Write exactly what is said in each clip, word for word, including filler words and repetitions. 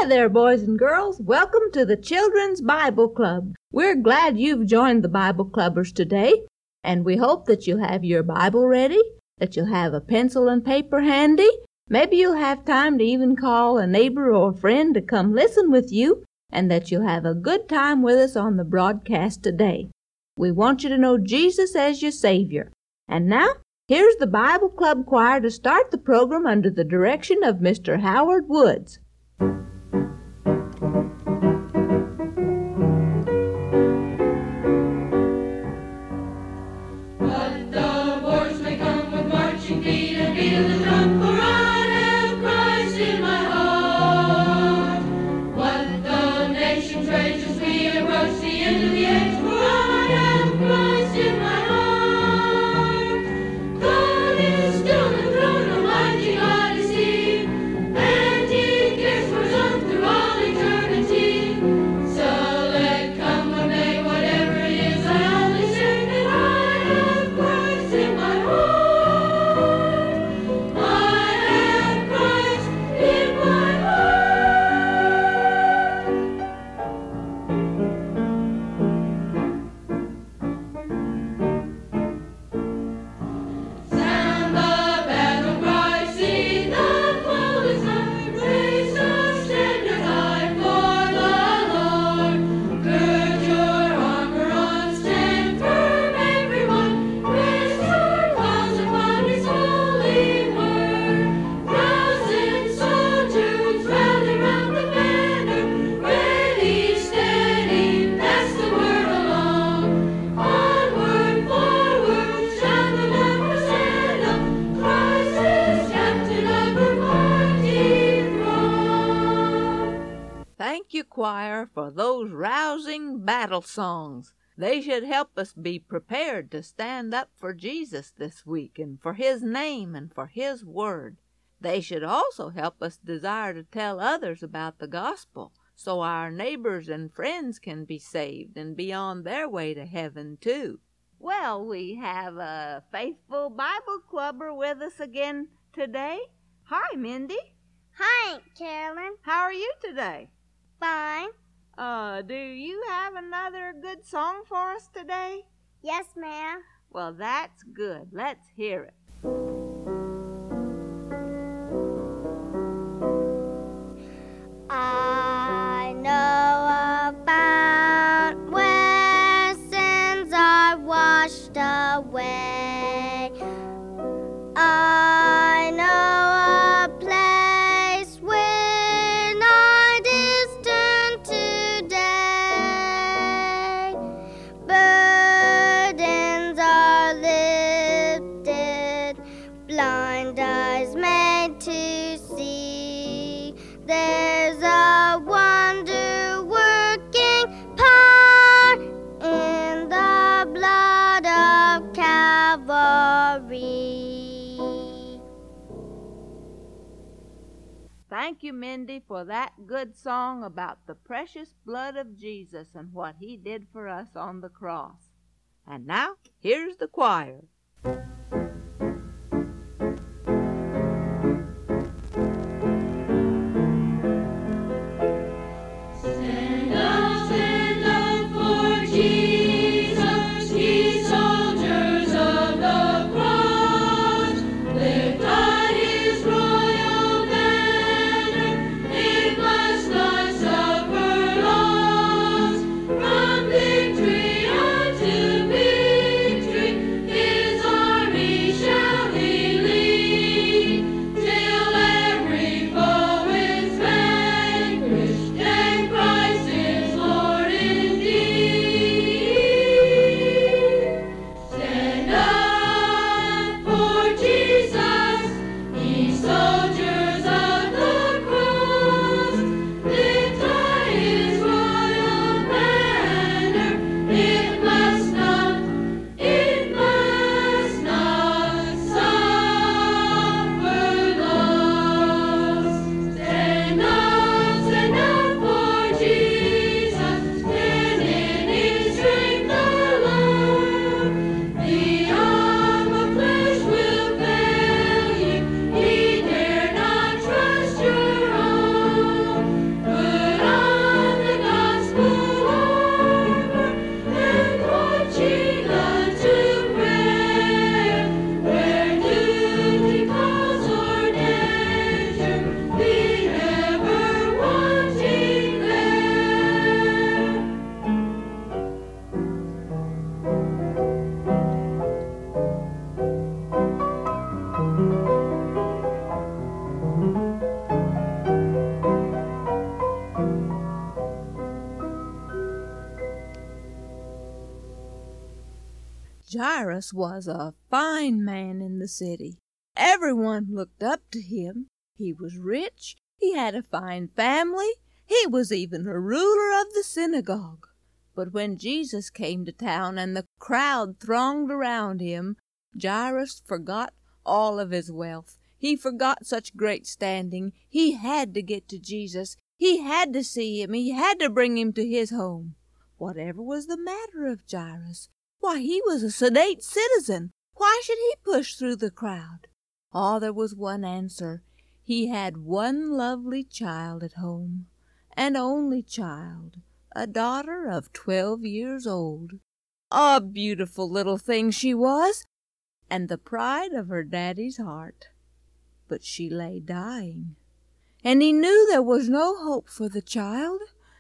Hi there, boys and girls. Welcome to the Children's Bible Club. We're glad you've joined the Bible Clubbers today, and we hope that you'll have your Bible ready, that you'll have a pencil and paper handy. Maybe you'll have time to even call a neighbor or friend to come listen with you, and that you'll have a good time with us on the broadcast today. We want you to know Jesus as your Savior. And now, here's the Bible Club Choir to start the program under the direction of Mister Howard Woods. Thank you, choir, for those rousing battle songs. They should help us be prepared to stand up for Jesus this week and for His name and for His word. They should also help us desire to tell others about the gospel so our neighbors and friends can be saved and be on their way to heaven too. Well, we have a faithful Bible clubber with us again today. Hi, Mindy. Hi, Carolyn. How are you today? Fine. Uh, do you have another good song for us today? Yes, ma'am. Well, that's good. Let's hear it. I know about where sins are washed away. I know a place where night is turned to day. Burdens are lifted, blind eyes made to see. There's a wonder-working power in the blood of Calvary. Thank you, Mindy, for that good song about the precious blood of Jesus and what He did for us on the cross. And now, here's the choir. Stand up, stand up for Jesus, ye soldiers of the cross. Lift high His royal banner, it must not suffer loss. From victory unto victory, His army Jairus was a fine man in the city. Everyone looked up to him. He was rich. He had a fine family. He was even a ruler of the synagogue. But when Jesus came to town and the crowd thronged around him, Jairus forgot all of his wealth. He forgot such great standing. He had to get to Jesus. He had to see him. He had to bring him to his home. Whatever was the matter of Jairus? Why, he was a sedate citizen. Why should he push through the crowd? Oh, there was one answer. He had one lovely child at home, an only child, a daughter of twelve years old. A beautiful little thing she was, and the pride of her daddy's heart. But she lay dying, and he knew there was no hope for the child,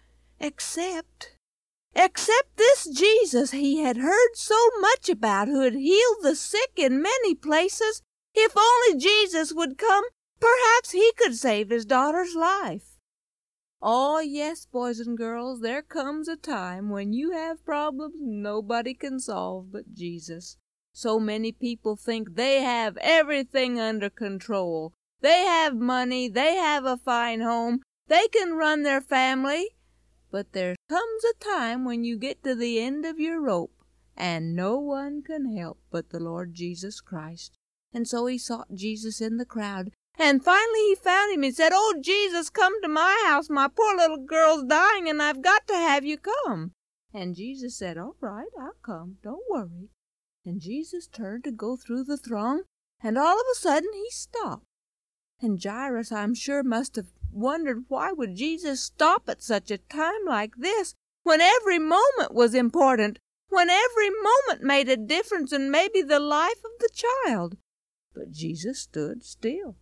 except, except this Jesus he had heard so much about, who had healed the sick in many places. If only Jesus would come, perhaps he could save his daughter's life. Oh, yes, boys and girls, there comes a time when you have problems nobody can solve but Jesus. So many people think they have everything under control. They have money, they have a fine home, they can run their family. But there comes a time when you get to the end of your rope, and no one can help but the Lord Jesus Christ. And so he sought Jesus in the crowd, and finally he found him. He said, "Oh, Jesus, come to my house. My poor little girl's dying, and I've got to have you come." And Jesus said, "All right, I'll come. Don't worry." And Jesus turned to go through the throng, and all of a sudden he stopped. And Jairus, I'm sure, must have wondered why would Jesus stop at such a time like this, when every moment was important, when every moment made a difference and maybe the life of the child. But Jesus stood still.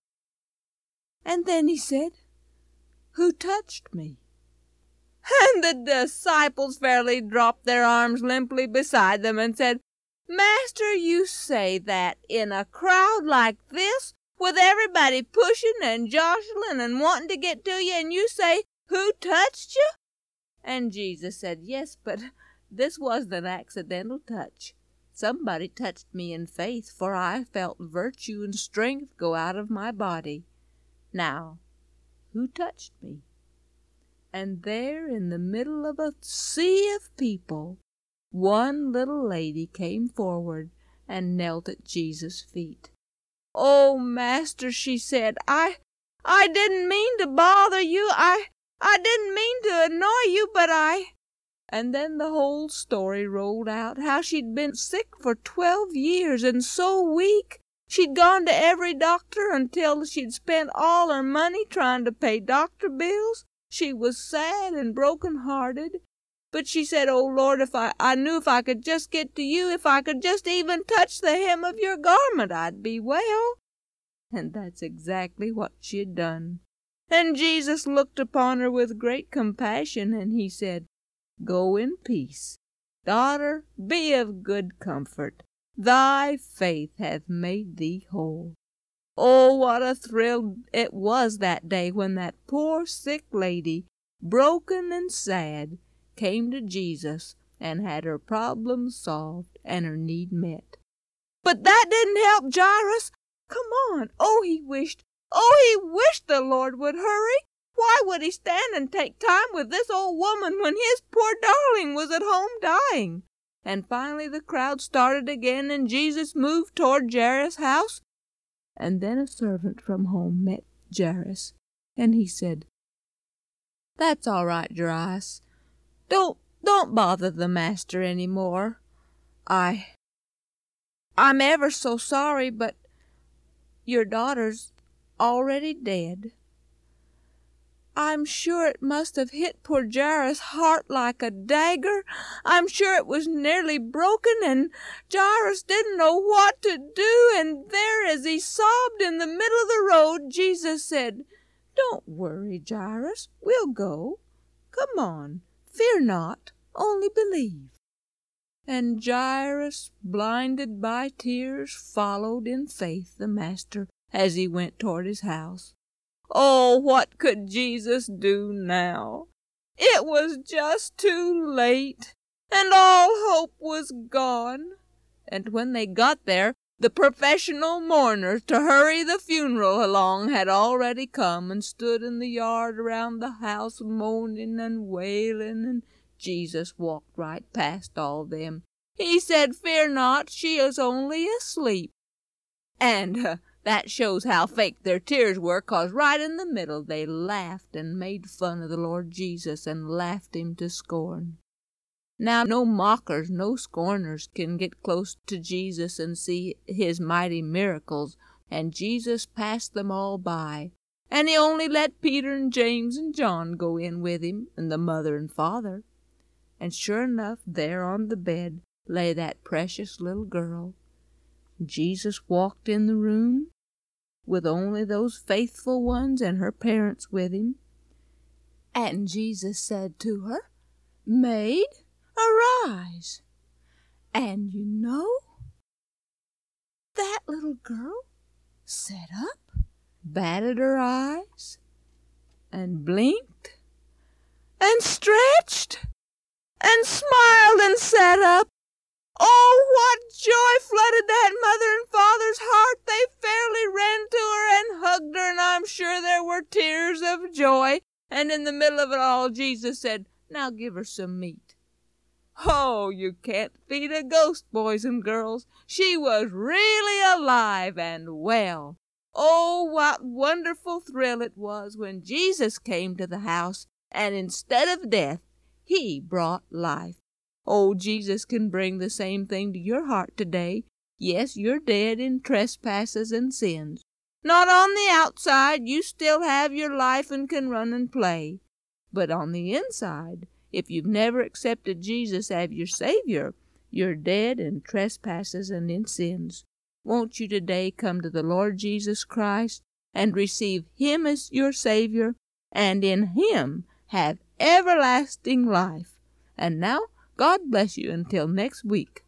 And then he said, "Who touched me?" And the disciples fairly dropped their arms limply beside them and said, "Master, you say that in a crowd like this, with everybody pushing and jostling and wanting to get to you, and you say, 'Who touched you?'" And Jesus said, "Yes, but this wasn't an accidental touch. Somebody touched me in faith, for I felt virtue and strength go out of my body. Now, who touched me?" And there in the middle of a sea of people, one little lady came forward and knelt at Jesus' feet. "Oh, Master," she said, I I didn't mean to bother you. I I didn't mean to annoy you, but I—" And then the whole story rolled out, how she'd been sick for twelve years and so weak. She'd gone to every doctor until she'd spent all her money trying to pay doctor bills. She was sad and broken-hearted. But she said, "Oh, Lord, if I, I knew if I could just get to you, if I could just even touch the hem of your garment, I'd be well." And that's exactly what she had done. And Jesus looked upon her with great compassion, and he said, "Go in peace. Daughter, be of good comfort. Thy faith hath made thee whole." Oh, what a thrill it was that day when that poor sick lady, broken and sad, came to Jesus and had her problem solved and her need met. But that didn't help Jairus. Come on. Oh, he wished, oh, he wished the Lord would hurry. Why would he stand and take time with this old woman when his poor darling was at home dying? And finally the crowd started again, and Jesus moved toward Jairus' house. And then a servant from home met Jairus, and he said, "That's all right, Jairus. Don't, don't bother the master any more. I, I'm ever so sorry, but your daughter's already dead." I'm sure it must have hit poor Jairus' heart like a dagger. I'm sure it was nearly broken, and Jairus didn't know what to do. And there, as he sobbed in the middle of the road, Jesus said, "Don't worry, Jairus. We'll go. Come on. Fear not. Only believe." And Jairus, blinded by tears, followed in faith the Master as he went toward his house. Oh, what could Jesus do now? It was just too late, and all hope was gone. and when they got there, the professional mourners to hurry the funeral along had already come and stood in the yard around the house moaning and wailing, and Jesus walked right past all them. He said, "Fear not, she is only asleep." And uh, that shows how fake their tears were, 'cause right in the middle they laughed and made fun of the Lord Jesus and laughed him to scorn. Now no mockers, no scorners can get close to Jesus and see his mighty miracles, and Jesus passed them all by, and he only let Peter and James and John go in with him, and the mother and father. And sure enough, there on the bed lay that precious little girl. Jesus walked in the room with only those faithful ones and her parents with him. And Jesus said to her, "Maid, arise." And you know, that little girl sat up, batted her eyes, and blinked, and stretched, and smiled, and sat up. Oh, what joy flooded that mother and father's heart! They fairly ran to her and hugged her, and I'm sure there were tears of joy. And in the middle of it all, Jesus said, "Now give her some meat." Oh, you can't feed a ghost, boys and girls. She was really alive and well. Oh, what wonderful thrill it was when Jesus came to the house, and instead of death, he brought life. Oh, Jesus can bring the same thing to your heart today. Yes, you're dead in trespasses and sins. Not on the outside, you still have your life and can run and play. But on the inside, if you've never accepted Jesus as your Savior, you're dead in trespasses and in sins. Won't you today come to the Lord Jesus Christ and receive him as your Savior, and in him have everlasting life? And now, God bless you until next week.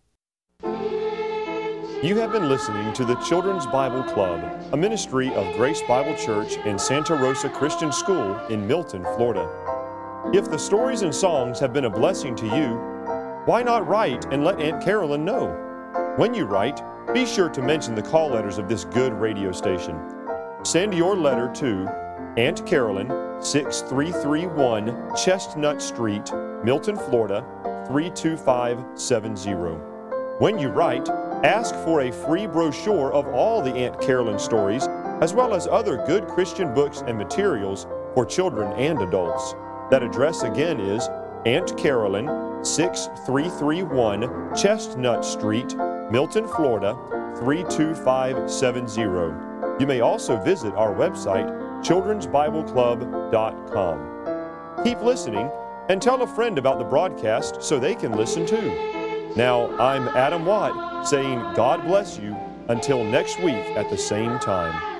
You have been listening to the Children's Bible Club, a ministry of Grace Bible Church and Santa Rosa Christian School in Milton, Florida. If the stories and songs have been a blessing to you, why not write and let Aunt Carolyn know? When you write, be sure to mention the call letters of this good radio station. Send your letter to Aunt Carolyn, six three three one Chestnut Street, Milton, Florida, three two five seven zero. When you write, ask for a free brochure of all the Aunt Carolyn stories, as well as other good Christian books and materials for children and adults. That address again is Aunt Carolyn, six three three one Chestnut Street, Milton, Florida, three two five seven zero. You may also visit our website, children's bible club dot com. Keep listening and tell a friend about the broadcast so they can listen too. Now, I'm Adam Watt saying God bless you until next week at the same time.